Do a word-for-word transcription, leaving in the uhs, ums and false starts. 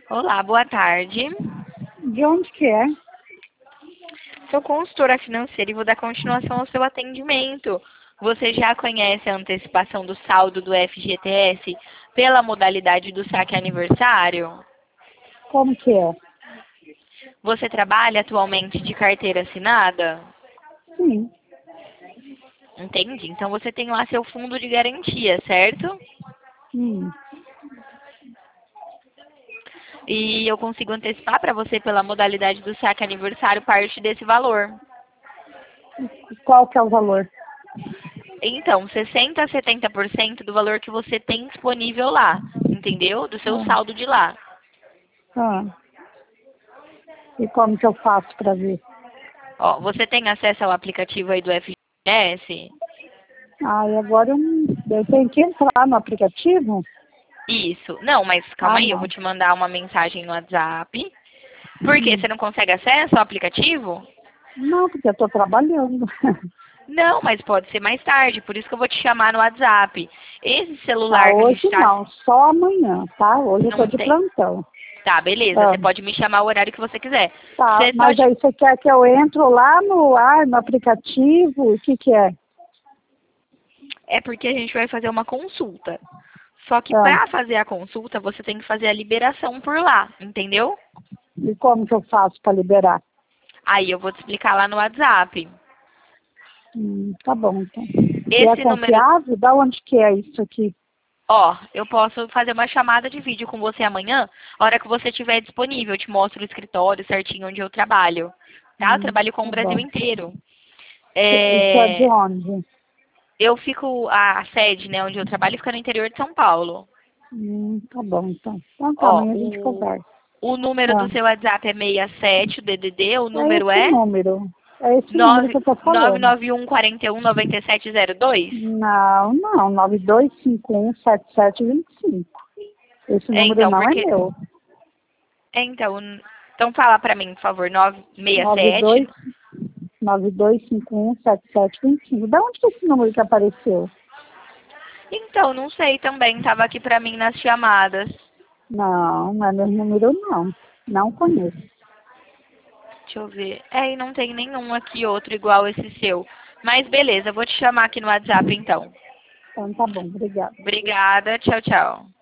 Olá, boa tarde. De onde que é? Sou consultora financeira e vou dar continuação ao seu atendimento. Você já conhece a antecipação do saldo do F G T S pela modalidade do saque aniversário? Como que é? Você trabalha atualmente de carteira assinada? Sim. Entendi. Então você tem lá seu fundo de garantia, certo? Hum. E eu consigo antecipar para você pela modalidade do saque aniversário parte desse valor. Qual que é o valor? Então, sessenta a setenta por cento do valor que você tem disponível lá, entendeu? Do seu Ah, saldo de lá. ah. E como que eu faço para ver? Ó, você tem acesso ao aplicativo aí do F G S? Ah, e agora eu, não- eu tenho que entrar no aplicativo? Isso. Não, mas calma Ah, aí, eu vou não. te mandar uma mensagem no WhatsApp. Por quê? Hum. Você não consegue acesso ao aplicativo? Não, porque eu estou trabalhando. Não, mas pode ser mais tarde, por isso que eu vou te chamar no WhatsApp. Esse Ah, celular que a gente hoje está... não, só amanhã, tá? Hoje eu estou Não de tem. plantão. Tá, beleza. Ah, Você pode me chamar o horário que você quiser. tá, Você só mas aí você quer que eu entro lá no ar, no aplicativo? O que que é? É porque a gente vai fazer uma consulta. Só que Ah, para fazer a consulta, você tem que fazer a liberação por lá, entendeu? e como que eu faço para liberar? Aí eu vou te explicar lá no WhatsApp. Hum, tá bom, então. E é Esse número, confiável? Da onde que é isso aqui? ó, eu posso fazer uma chamada de vídeo com você amanhã, a hora que você estiver disponível. Eu te mostro o escritório certinho onde eu trabalho, tá? Eu Hum, trabalho com o tá Brasil bom. inteiro. Isso é de É, onde? eu fico, a sede, né, onde eu trabalho, fica no interior de São Paulo. Hum, tá bom, então. Então tá, Ó, amanhã a gente o, conversa. o número do Ah, seu WhatsApp é sessenta e sete, o D D D, o é número esse é número. É esse número que nove eu tô nove falando. nove um quatro um nove sete zero dois. Não, não, nove dois cinco um sete sete dois cinco. Esse É, número então, não é porque... meu. É, então, então fala pra mim, por favor, nove seis nove sete. dois nove dois cinco um sete sete dois cinco. Da onde que é esse número que apareceu? Então, não sei também, tava aqui pra mim nas chamadas. Não, não é meu número não. Não conheço. Deixa eu ver. É, e não tem nenhum aqui outro igual esse seu. Mas beleza, eu vou te chamar aqui no WhatsApp então. Então tá bom, obrigada. Obrigada, tchau, tchau.